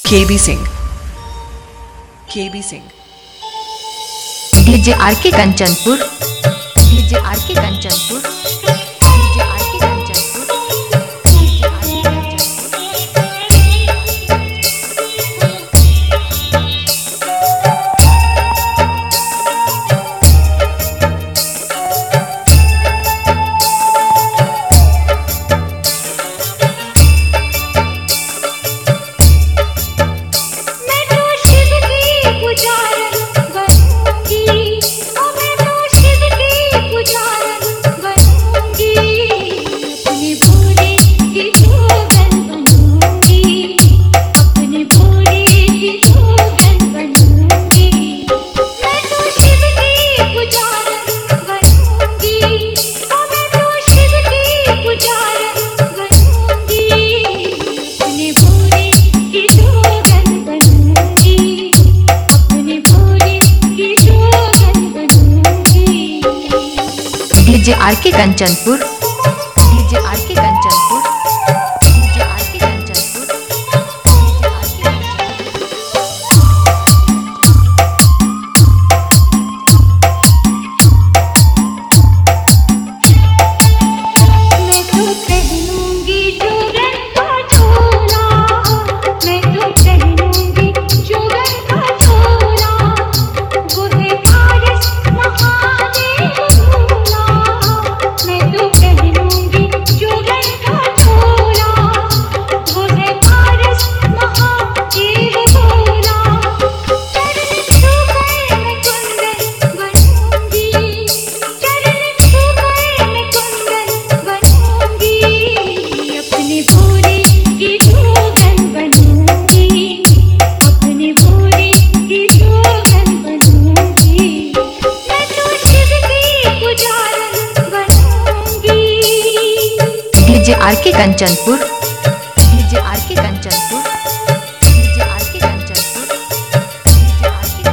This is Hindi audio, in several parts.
केबी Singh, KB Singh, DJ R K Kanchanpur, DJ R K Kanchanpur, DJ R K Kanchanpur, DJ R K Kanchanpur. DJ R K Kanchanpur, DJ R K Kanchanpur, DJ R K Kanchanpur, DJ R के मैं तो पहनूंगी जो रंग का छोला, मैं तो पहनूंगी जो रंग का छोला, वो है पारस महादेव भोला। मैं तो पहनूंगी जो रंग का छोला, वो है पारस महादेव भोला। चरण छूकर मैं कुंदन बनूंगी, चरण छूकर मैं कुंदन बनूंगी, अपने भोले की जोगन बनूंगी, अपने भोले की जोगन बनूंगी। मैं तो शिव की पुजारन बनूंगी। DJ R K Kanchanpur, DJ R K Kanchanpur, DJ R K Kanchanpur, DJ R के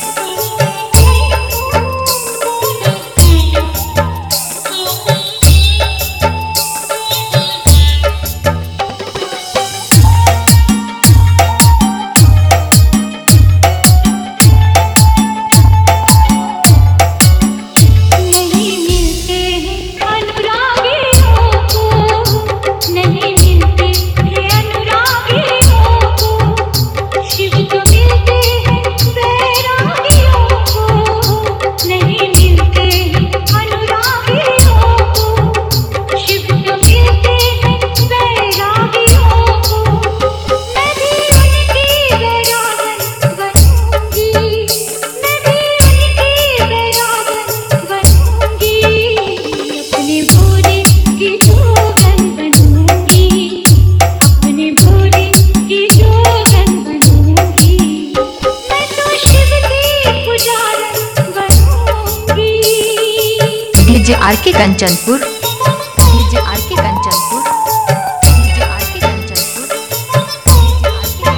नहीं मिलते हैं अनुरागियों को, नहीं मिलते हैं अनुरागियों को, शिव जो मिलते हैं बैरागियों को। नहीं मिलते हैं अनुरागियों को, शिव जो मिलते हैं बैरागियों को। मैं भी उनकी बैरागन बनूंगी, मैं भी उनकी बैरागन बनूंगी, अपने भोले की जोगन बनूंगी, अपने भोले की जोगन बनूंगी। मैं तो शिव की पुजारन बनूंगी। DJ R K Kanchanpur, DJ R K Kanchanpur, DJ R K Kanchanpur, DJ R के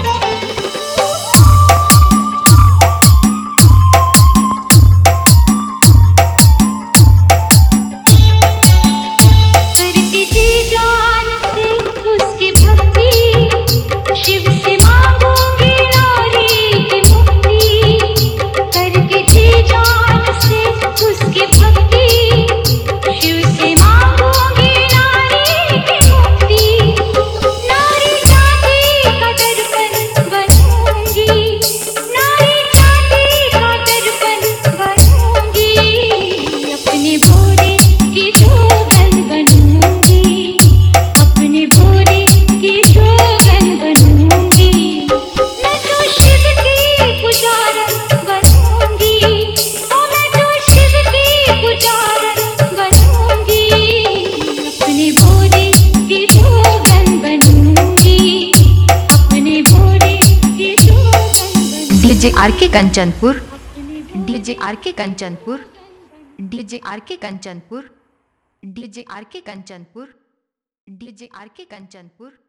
करके जी जान से उसकी भक्ति, शिव से मांगूंगी नारी की मुक्ति। करके जी जान से उसकी भक्ति, शिव से मांगूंगी नारी की मुक्ति। नारी जाति का दर्पण बनूंगी, नारी जाति का दर्पण बनूंगी, अपने भोले की जोगन बनूंगी, अपने भोले की जोगन बनूंगी। मैं तो शिव की पुजारन बनूंगी, ओ मैं तो शिव की पुजारन बनूंगी, अपने भोले की जोगन बनूंगी, अपने भोले की जोगन बनूंगी। DJ R K Kanchanpur, DJ R K Kanchanpur, DJ R K Kanchanpur, DJ R K Kanchanpur, DJ R K Kanchanpur.